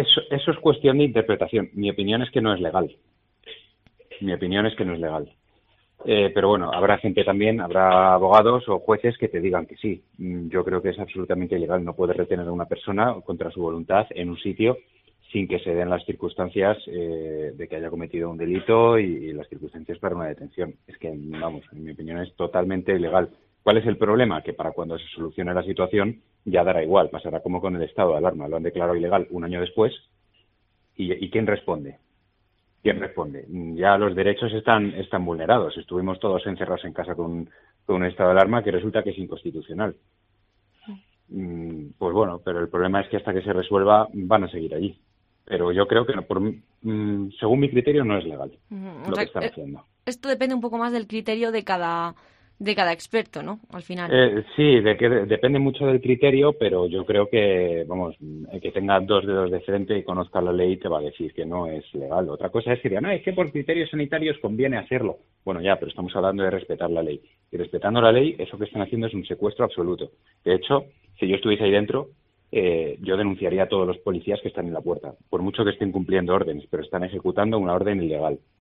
eso es cuestión de interpretación. Mi opinión es que no es legal. Mi opinión es que no es legal. Pero bueno, habrá gente también, habrá abogados o jueces que te digan que sí. Yo creo que es absolutamente ilegal. No puedes retener a una persona contra su voluntad en un sitio sin que se den las circunstancias de que haya cometido un delito y las circunstancias para una detención. Es que, vamos, en mi opinión es totalmente ilegal. ¿Cuál es el problema? Que para cuando se solucione la situación ya dará igual, pasará como con el estado de alarma. Lo han declarado ilegal un año después y ¿quién responde? ¿Quién responde? Ya los derechos están vulnerados. Estuvimos todos encerrados en casa con un estado de alarma que resulta que es inconstitucional. Pues bueno, pero el problema es que hasta que se resuelva van a seguir allí. Pero yo creo que según mi criterio no es legal O lo que sea, están haciendo. esto depende un poco más del criterio de cada experto, ¿no? Al final. Sí, depende mucho del criterio, pero yo creo que, vamos, el que tenga dos dedos de frente y conozca la ley te va a decir que no es legal. Otra cosa es que digan, no, es que por criterios sanitarios conviene hacerlo. Bueno, ya, pero estamos hablando de respetar la ley. Y respetando la ley, eso que están haciendo es un secuestro absoluto. De hecho, si yo estuviese ahí dentro, yo denunciaría a todos los policías que están en la puerta, por mucho que estén cumpliendo órdenes, pero están ejecutando una orden ilegal.